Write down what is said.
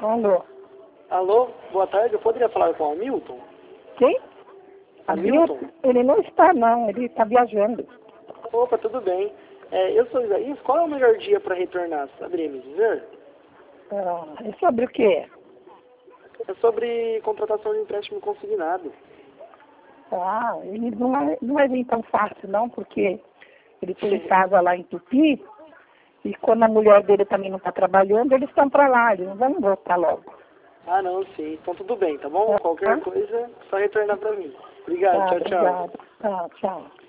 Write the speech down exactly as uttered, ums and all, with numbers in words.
Alô? Alô, boa tarde, eu poderia falar com o Hamilton? Quem? Hamilton? Ele não está, não, ele está viajando. Opa, tudo bem. É, eu sou Isaías, qual é o melhor dia para retornar? Saberia me dizer? Ah, é sobre o quê? É sobre contratação de empréstimo consignado. Ah, ele não vai, não vai vir tão fácil, não, porque ele tem casa lá em Tupi, e quando a mulher dele também não está trabalhando, eles estão para lá, eles não vão voltar logo. Ah, não, sim. Então tudo bem, tá bom? Tá. Qualquer coisa, só retornar para mim. Obrigado, Tá, tchau, tchau. obrigada. Tá, tchau.